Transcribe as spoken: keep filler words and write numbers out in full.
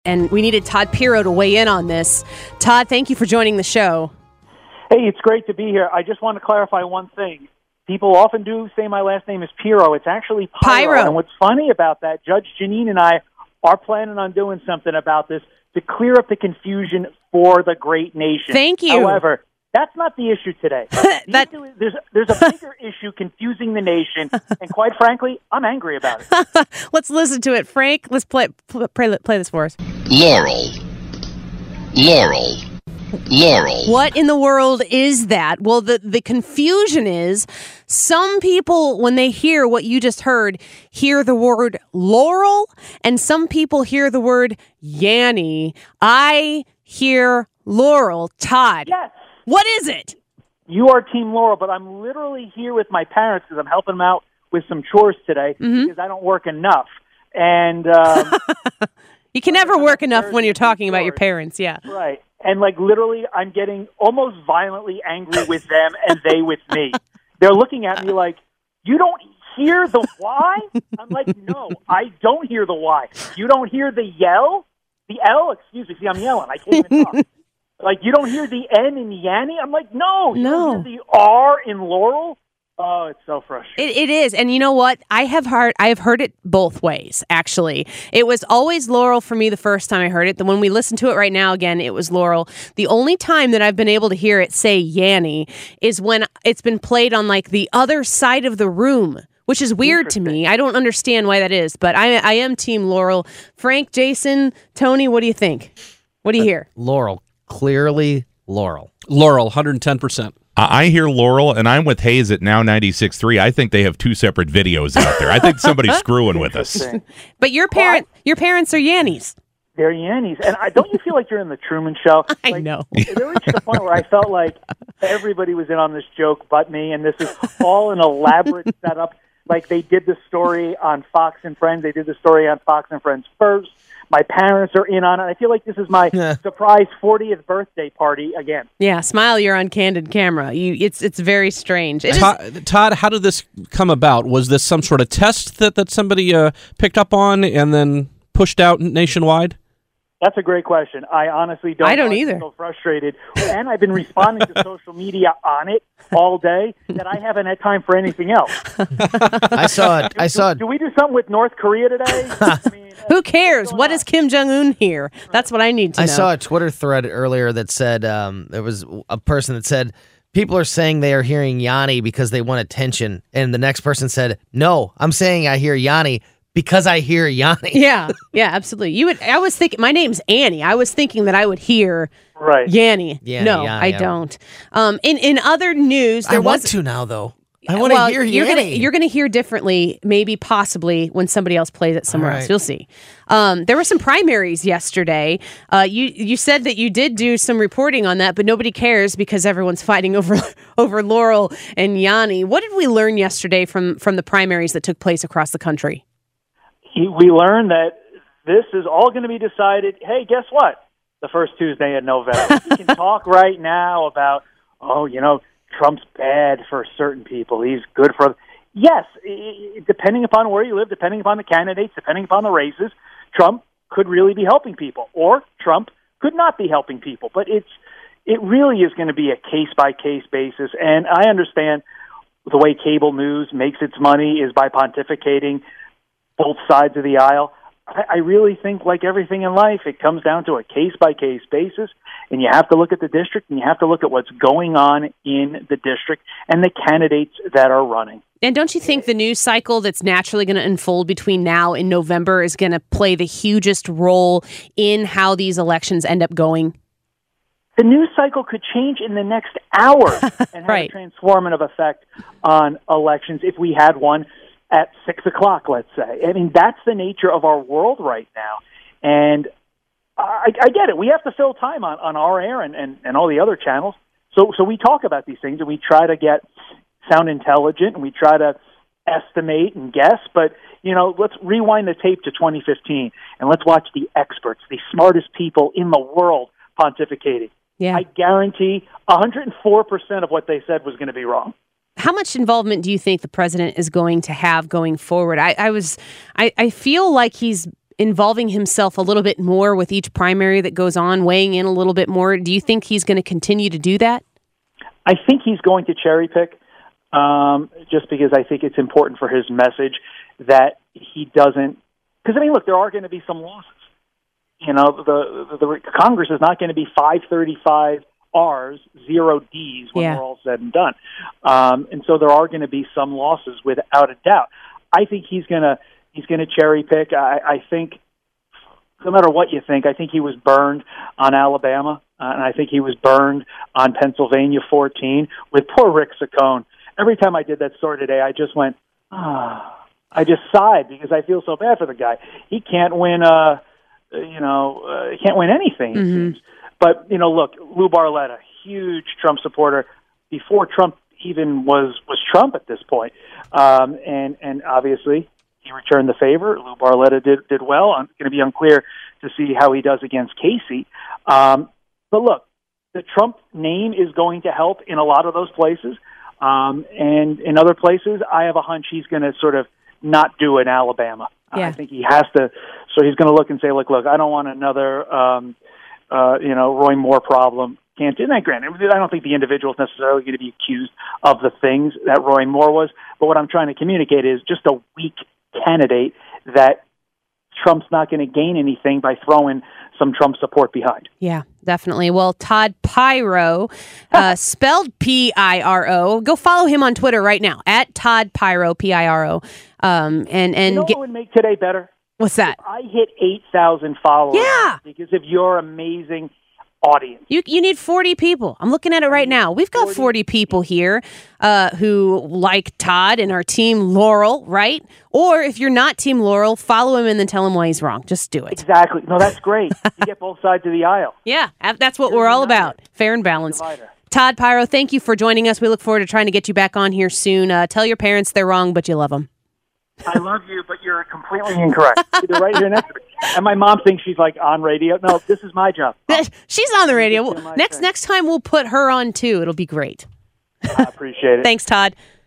And we needed Todd Piro to weigh in on this. Todd, thank you for joining the show. Hey, it's great to be here. I just want to clarify one thing. People often do say my last name is Piro. It's actually Pyro. Pyro. And what's funny about that, Judge Janine and I are planning on doing something about this to clear up the confusion for the great nation. Thank you. However, that's not the issue today. The that... issue is, there's, there's a bigger issue confusing the nation, and quite frankly, I'm angry about it. Let's listen to it. Frank, let's play, play, play this for us. Laurel. Laurel. Laurel. What in the world is that? Well, the, the confusion is some people, when they hear what you just heard, hear the word Laurel, and some people hear the word Yanny. I hear Laurel. Todd. Yes. What is it? You are Team Laurel, but I'm literally here with my parents because I'm helping them out with some chores today mm-hmm. because I don't work enough. And um, you can never work enough when you're talking about your parents, yeah. Right. And, like, literally, I'm getting almost violently angry with them and they with me. They're looking at me like, you don't hear the why? I'm like, no, I don't hear the why. You don't hear the yell? The L? Excuse me. See, I'm yelling. I can't even talk. Like, you don't hear the N in Yanny? I'm like, no. You no. don't hear the R in Laurel? Oh, it's so frustrating. It, it is. And you know what? I have heard I have heard it both ways, actually. It was always Laurel for me the first time I heard it. Then when we listen to it right now again, it was Laurel. The only time that I've been able to hear it say Yanny is when it's been played on, like, the other side of the room, which is weird to me. I don't understand why that is, but I, I am Team Laurel. Frank, Jason, Tony, what do you think? What do you hear? Uh, Laurel. Clearly Laurel. Laurel, one hundred ten percent. I hear Laurel, and I'm with Hayes at Now ninety-six point three. I think they have two separate videos out there. I think somebody's screwing with us. But your parent, well, I, your parents are Yannies. They're Yannies. And I, don't you feel like you're in the Truman Show? I like, know. There reached a point where I felt like everybody was in on this joke but me, and this is all an elaborate setup. Like, they did the story on Fox and Friends. They did the story on Fox and Friends first. My parents are in on it. I feel like this is my yeah. surprise fortieth birthday party again. Yeah, smile. You're on candid camera. You, it's it's very strange. It Todd, is- Todd, how did this come about? Was this some sort of test that, that somebody uh, picked up on and then pushed out nationwide? That's a great question. I honestly don't. I don't know. either. I'm so frustrated, and I've been responding to social media on it all day that I haven't had time for anything else. I saw it. Do, I saw do, it. Do we do something with North Korea today? I mean, who cares? What is Kim Jong-un here? That's what I need to I know. I saw a Twitter thread earlier that said um, there was a person that said people are saying they are hearing Yanny because they want attention, and the next person said, "No, I'm saying I hear Yanny." Because I hear Yanny. Yeah, yeah, absolutely. You would. I was thinking. My name's Annie. I was thinking that I would hear right. Yanny. Yanny no, yeah, I yeah. don't. Um, in in other news, there I was want to now though. I want to well, hear you're Yanny. Gonna, you're going to hear differently, maybe, possibly, when somebody else plays it somewhere right. else. You'll see. Um, there were some primaries yesterday. Uh, you you said that you did do some reporting on that, but nobody cares because everyone's fighting over over Laurel and Yanny. What did we learn yesterday from from the primaries that took place across the country? We learned that this is all going to be decided, hey, guess what? The first Tuesday in November. We can talk right now about, oh, you know, Trump's bad for certain people. He's good for... Yes, depending upon where you live, depending upon the candidates, depending upon the races, Trump could really be helping people, or Trump could not be helping people. But it's it really is going to be a case-by-case basis, and I understand the way cable news makes its money is by pontificating both sides of the aisle. I, I really think, like everything in life, it comes down to a case-by-case basis, and you have to look at the district, and you have to look at what's going on in the district and the candidates that are running. And don't you think the news cycle that's naturally going to unfold between now and November is going to play the hugest role in how these elections end up going? The news cycle could change in the next hour and have right. a transformative effect on elections if we had one at six o'clock, let's say. I mean, that's the nature of our world right now. And I, I get it. We have to fill time on, on our air and, and, and all the other channels. So so we talk about these things, and we try to get sound intelligent, and we try to estimate and guess. But, you know, let's rewind the tape to twenty fifteen, and let's watch the experts, the smartest people in the world pontificating. Yeah. I guarantee one hundred four percent of what they said was going to be wrong. How much involvement do you think the president is going to have going forward? I, I was, I, I feel like he's involving himself a little bit more with each primary that goes on, weighing in a little bit more. Do you think he's going to continue to do that? I think he's going to cherry pick, um, just because I think it's important for his message that he doesn't. Because I mean, look, there are going to be some losses. You know, the, the, the Congress is not going to be five thirty-five R's, zero D's when Yeah. we're all said and done. Um, and so there are going to be some losses without a doubt. I think he's going to he's going to cherry pick. I, I think no matter what you think, I think he was burned on Alabama, uh, and I think he was burned on Pennsylvania fourteen with poor Rick Saccone. Every time I did that story today, I just went, ah. I just sighed because I feel so bad for the guy. He can't win, uh, you know, uh, he can't win anything, it Mm-hmm. seems. But, you know, look, Lou Barletta, huge Trump supporter before Trump even was, was Trump at this point. Um, and, and obviously he returned the favor. Lou Barletta did, did well. I'm going to be unclear to see how he does against Casey. Um, but look, the Trump name is going to help in a lot of those places. Um, and in other places, I have a hunch he's going to sort of not do in Alabama. Yeah. I think he has to. So he's going to look and say, look, look, I don't want another, um, uh, you know, Roy Moore problem. Can't do that. Granted, I don't think the individual is necessarily going to be accused of the things that Roy Moore was. But what I'm trying to communicate is just a weak candidate that Trump's not going to gain anything by throwing some Trump support behind. Yeah, definitely. Well, Todd Pyro, uh, spelled P I R O. Go follow him on Twitter right now, at Todd Pyro, P I R O. Um, and and You know get, what would make today better? what's that? I hit eight thousand followers Yeah. because of your amazing audience. You you need forty people. I'm looking at it right now. We've got forty people here uh, who like Todd and our team Laurel, right? Or if you're not Team Laurel, follow him and then tell him why he's wrong. Just do it. Exactly. No, that's great. You get both sides of the aisle. Yeah, that's what we're all about. Fair and balanced. Divider. Todd Pyro, thank you for joining us. We look forward to trying to get you back on here soon. Uh, tell your parents they're wrong, but you love them. I love you, but you're completely incorrect. They're right here next to me. And my mom thinks she's like on radio. No, this is my job. Mom, She's on the radio. It's my Next thing. next time we'll put her on too. It'll be great. I appreciate it. Thanks, Todd.